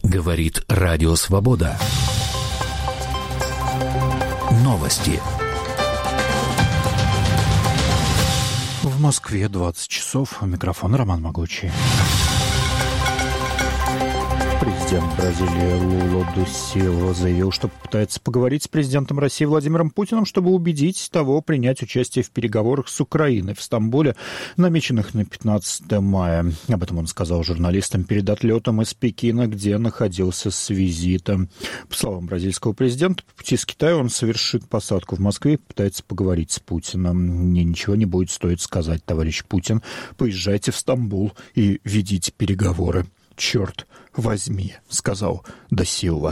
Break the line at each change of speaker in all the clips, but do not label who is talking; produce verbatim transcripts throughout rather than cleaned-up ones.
Говорит Радио Свобода. Новости.
В Москве двадцать часов. У микрофона Роман Могучий. Президент Бразилии Лула да Силва заявил, что попытается поговорить с президентом России Владимиром Путиным, чтобы убедить того принять участие в переговорах с Украиной в Стамбуле, намеченных на пятнадцатое мая. Об этом он сказал журналистам перед отлетом из Пекина, где находился с визитом. По словам бразильского президента, по пути с Китая он совершит посадку в Москве и попытается поговорить с Путиным. «Мне ничего не будет стоить сказать, товарищ Путин. Поезжайте в Стамбул и ведите переговоры. Черт возьми», — сказал да Силва.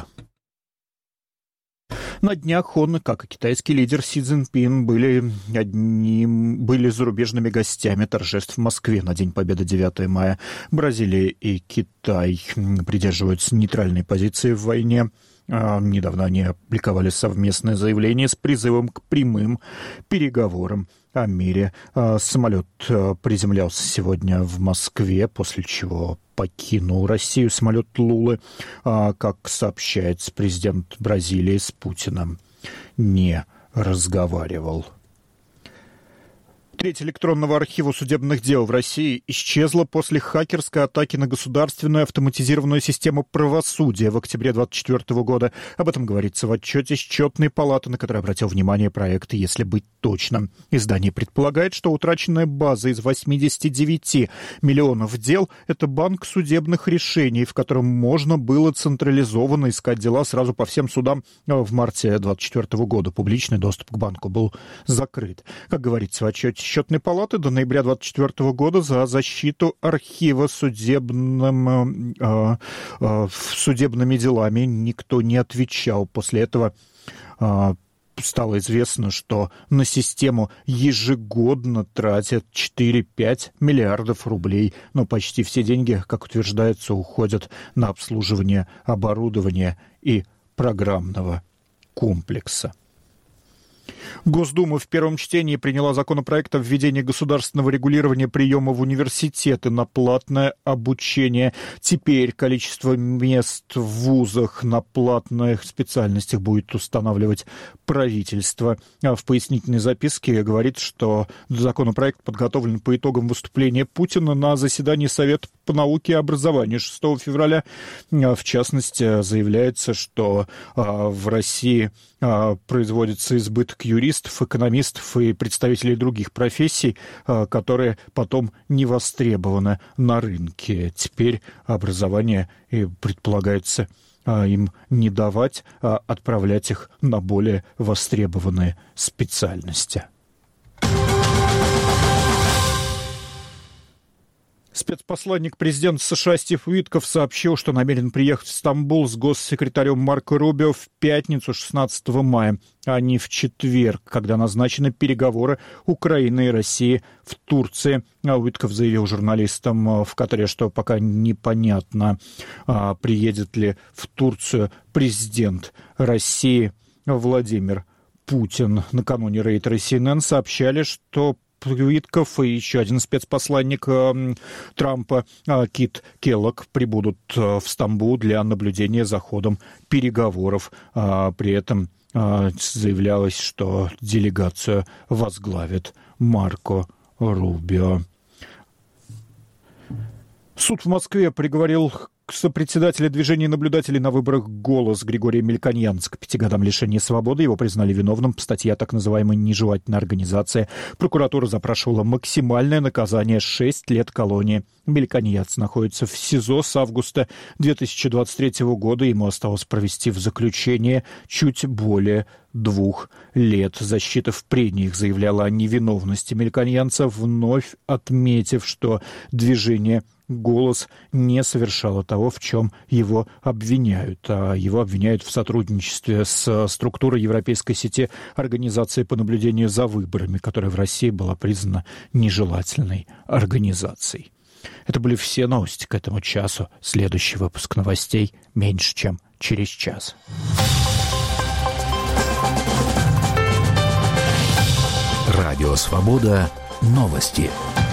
На днях он, как и китайский лидер Си Цзиньпин, были, одним, были зарубежными гостями торжеств в Москве на День Победы девятого мая. Бразилия и Китай придерживаются нейтральной позиции в войне. Недавно они опубликовали совместное заявление с призывом к прямым переговорам о мире. Самолет приземлялся сегодня в Москве, после чего покинул Россию самолет Лулы. Как сообщается, президент Бразилии с Путиным не разговаривал. Треть электронного архива судебных дел в России исчезла после хакерской атаки на государственную автоматизированную систему правосудия в октябре двадцать четвёртого года. Об этом говорится в отчете Счетной палаты, на который обратил внимание проект «Если быть точным». Издание предполагает, что утраченная база из восемьдесят девять миллионов дел – это банк судебных решений, в котором можно было централизованно искать дела сразу по всем судам. В марте двадцать четвёртого года публичный доступ к банку был закрыт. Как говорится в отчете Счетной палаты, до ноября двадцать четвёртого года за защиту архива судебным, э, э, судебными делами никто не отвечал. После этого э, стало известно, что на систему ежегодно тратят четыре-пять миллиардов рублей, но почти все деньги, как утверждается, уходят на обслуживание оборудования и программного комплекса. Госдума в первом чтении приняла законопроект о введении государственного регулирования приема в университеты на платное обучение. Теперь количество мест в вузах на платных специальностях будет устанавливать правительство. А в пояснительной записке говорится, что законопроект подготовлен по итогам выступления Путина на заседании Совета по науке и образованию шестого февраля. В частности, заявляется, что в России производится избыток юристов, экономистов и представителей других профессий, которые потом не востребованы на рынке. Теперь образование предполагается им не давать, а отправлять их на более востребованные специальности. Спецпосланник президента США Стив Уитков сообщил, что намерен приехать в Стамбул с госсекретарем Марко Рубио в пятницу шестнадцатого мая, а не в четверг, когда назначены переговоры Украины и России в Турции. А Уитков заявил журналистам в Катаре, что пока непонятно, приедет ли в Турцию президент России Владимир Путин. Накануне рейтера Си Эн Эн сообщали, что Уитков и еще один спецпосланник э, Трампа, э, Кит Келлог, прибудут э, в Стамбул для наблюдения за ходом переговоров. Э, при этом э, заявлялось, что делегацию возглавит Марко Рубио. Суд в Москве приговорил сопредседателя движения наблюдателей на выборах «Голос» Григория Мельконьянца к пяти годам лишения свободы. Его признали виновным по статье о так называемой нежелательной организации. Прокуратура запрашивала максимальное наказание — шесть лет колонии. Мельконьянц находится в СИЗО с августа две тысячи двадцать третьего года. Ему осталось провести в заключении чуть более двух лет. Защита в прениях заявляла о невиновности Мельконьянца, вновь отметив, что движение «Голос» не совершало того, в чем его обвиняют. А его обвиняют в сотрудничестве с структурой Европейской сети организации по наблюдению за выборами, которая в России была признана нежелательной организацией. Это были все новости к этому часу. Следующий выпуск новостей меньше, чем через час.
Радио «Свобода». Новости.